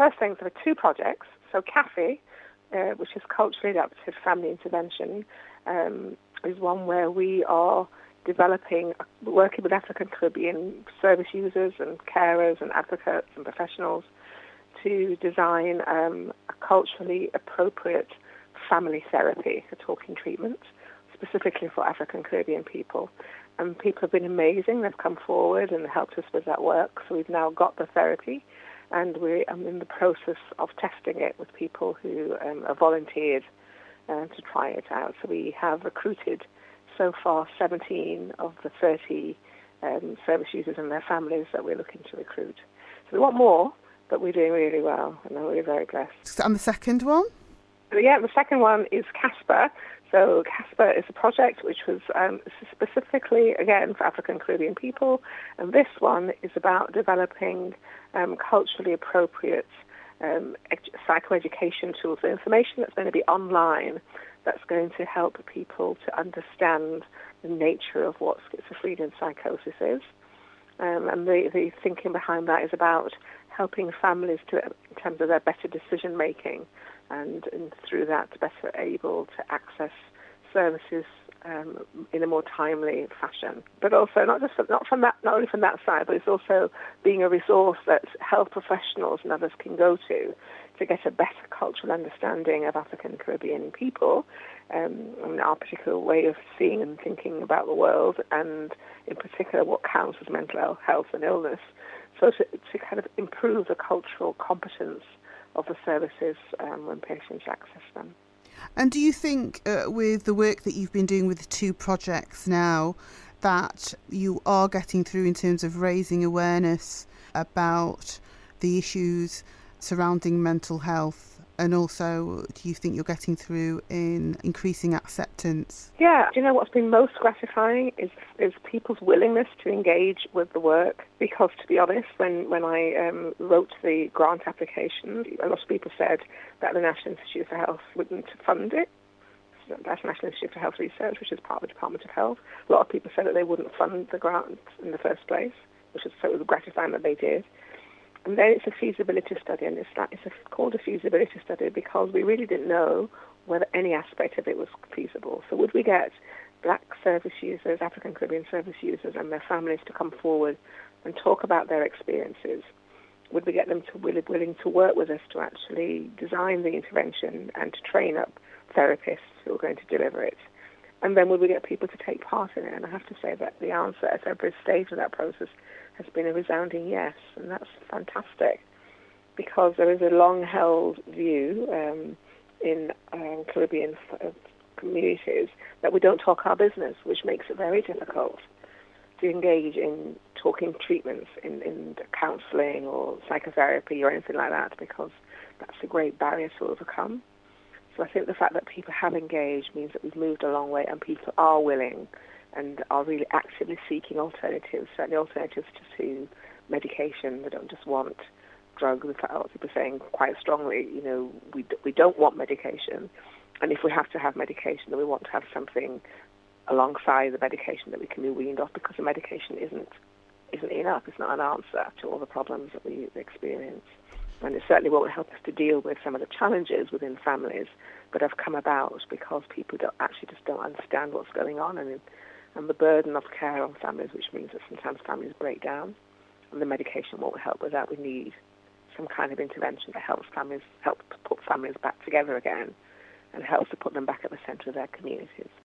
first things, there are two projects. So CAFI, which is Culturally Adapted Family Intervention, is one where we are developing, working with African Caribbean service users and carers and advocates and professionals to design a culturally appropriate family therapy, a talking treatment, specifically for African Caribbean people. And people have been amazing. They've come forward and helped us with that work. So we've now got the therapy, and I'm in the process of testing it with people who are volunteered to try it out. So we have recruited so far 17 of the 30 service users and their families that we're looking to recruit. So we want more, but we're doing really well, and we're very blessed. And the second one? Yeah, the second one is CASPER. So CASPER is a project which was specifically, again, for African Caribbean people, and this one is about developing culturally appropriate psychoeducation tools, so information that's going to be online that's going to help people to understand the nature of what schizophrenia and psychosis is. And the thinking behind that is about helping families in terms of their better decision making, and through that better able to access services in a more timely fashion. But also not only from that side, but it's also being a resource that health professionals and others can go to get a better cultural understanding of African Caribbean people, and our particular way of seeing and thinking about the world, and in particular what counts as mental health and illness. So to kind of improve the cultural competence of the services when patients access them. And do you think with the work that you've been doing with the two projects now that you are getting through in terms of raising awareness about the issues surrounding mental health, and also do you think you're getting through in increasing acceptance? Yeah, do you know what's been most gratifying is people's willingness to engage with the work, because to be honest, when I wrote the grant application, a lot of people said that the National Institute for Health wouldn't fund it. That's National Institute for Health Research, which is part of the Department of Health. A lot of people said that they wouldn't fund the grant in the first place, which is so gratifying that they did. And then it's a feasibility study, and it's called a feasibility study because we really didn't know whether any aspect of it was feasible. So would we get black service users, African Caribbean service users and their families to come forward and talk about their experiences? Would we get them to willing to work with us to actually design the intervention and to train up therapists who are going to deliver it? And then would we get people to take part in it? And I have to say that the answer at every stage of that process has been a resounding yes, and that's fantastic, because there is a long-held view in Caribbean communities that we don't talk our business, which makes it very difficult to engage in talking treatments, in counselling or psychotherapy or anything like that, because that's a great barrier to overcome. So I think the fact that people have engaged means that we've moved a long way, and people are willing and are really actively seeking alternatives, certainly alternatives to medication. They don't just want drugs. In fact, a lot of people are saying quite strongly, we don't want medication, and if we have to have medication, then we want to have something alongside the medication that we can be weaned off, because the medication isn't enough. It's not an answer to all the problems that we experience. And it certainly won't help us to deal with some of the challenges within families that have come about because people don't understand what's going on, and the burden of care on families, which means that sometimes families break down, and the medication won't help with that. We need some kind of intervention that help put families back together again, and helps to put them back at the centre of their communities.